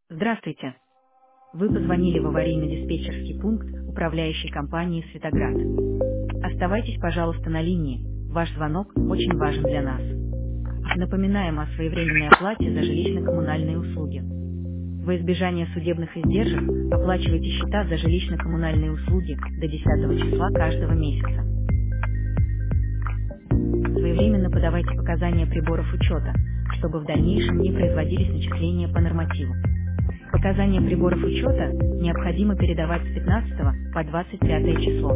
Здравствуйте. Вы позвонили в аварийно-диспетчерский пункт управляющей компании «Светоград». Оставайтесь, пожалуйста, на линии. Ваш звонок очень важен для нас. Напоминаем о своевременной оплате за жилищно-коммунальные услуги. Во избежание судебных издержек оплачивайте счета за жилищно-коммунальные услуги до 10 числа каждого месяца. Своевременно подавайте показания приборов учета, чтобы в дальнейшем не производились начисления по нормативу. Показания приборов учета необходимо передавать с 15 по 25 число.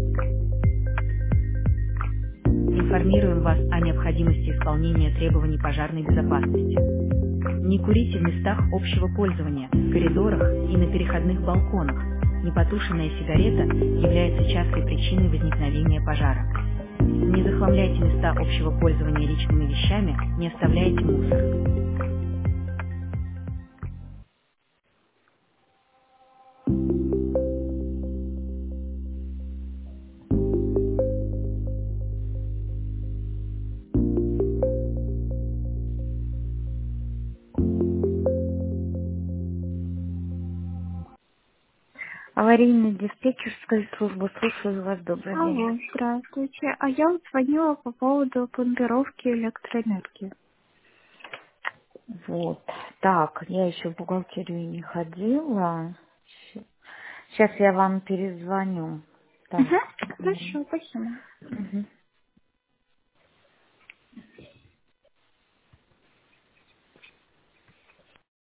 Информируем вас о необходимости исполнения требований пожарной безопасности. Не курите в местах общего пользования, в коридорах и на переходных балконах. Непотушенная сигарета является частой причиной возникновения пожара. Не захламляйте места общего пользования личными вещами, не оставляйте мусор. Аварийная диспетчерская служба, слушаю вас, добрый день. Алло, здравствуйте. А я вот звонила по поводу пломбировки электроэнергии. Вот. Так, я еще в бухгалтерию не ходила. Сейчас я вам перезвоню. Так. Угу. Хорошо, спасибо. Мгм.